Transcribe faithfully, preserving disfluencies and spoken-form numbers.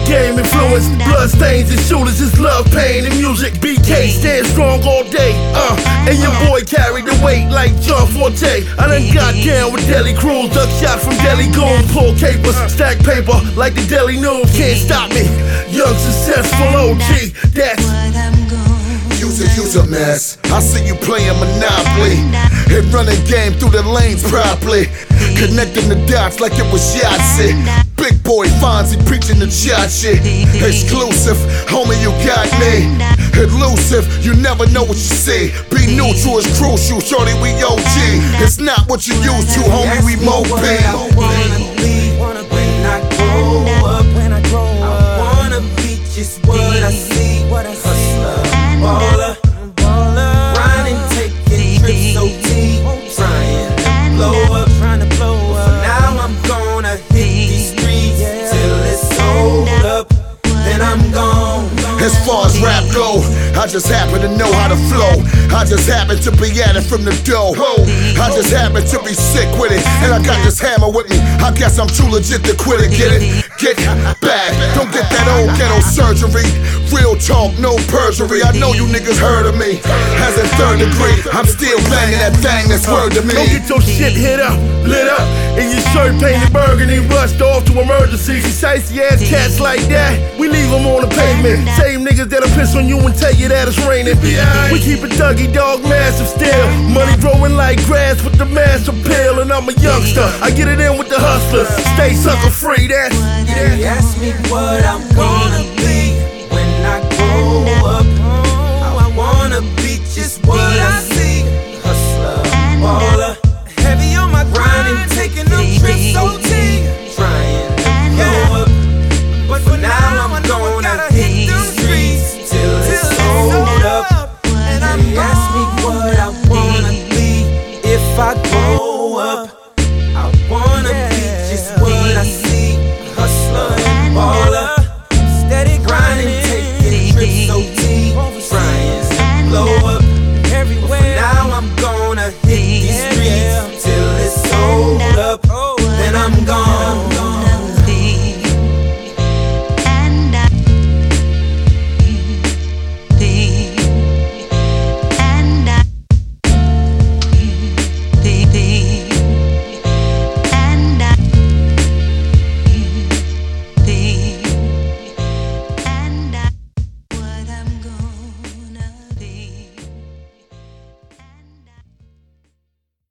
game influence, bloodstains and shooters, it's love, pain and music. B K stand strong all day, uh, and your boy carried the weight like John Forte. I done got down with Deli Crews, duck shot from Deli Goons, pull capers, stack paper like the Daily News. Can't stop me, young successful O G. That's use a, use a mess. I see you playing Monopoly and running game through the lanes properly, connecting the dots like it was Yahtzee. Big boy Fonzie preaching the shot shit. Exclusive, homie, you got me. Elusive, you never know what you see. Be neutral is crucial, shorty, we O G. It's not what you used to, homie, we Mo P. I wanna be when I grow up. I wanna be just what I see. Hustler, baller, grinding, taking trips, O T, trying to blow up. For now I'm gonna hit these streets till it's sold up, then I'm gone. As far as rap go, I just happen to know how to flow. I just happen to be at it from the dough. I just happen to be sick with it, and I got this hammer with me. I guess I'm too legit to quit it. Get it? Get back. Don't get that old ghetto surgery. Real talk, no perjury. I know you niggas heard of me. As a third degree, I'm still banging that thing that's word to me. Don't get your shit hit up, lit up, and your shirt painted burgundy, rushed off to emergency. Shiesty ass cats like that, we leave them on the pavement. Same niggas that'll piss on you and tell you that it's raining. We keep it Dougie Dog massive still. Money growing like grass with the mass appeal, and I'm a youngster. I get it in with the hustlers. Stay sucker free, that's They ask me what I'm gonna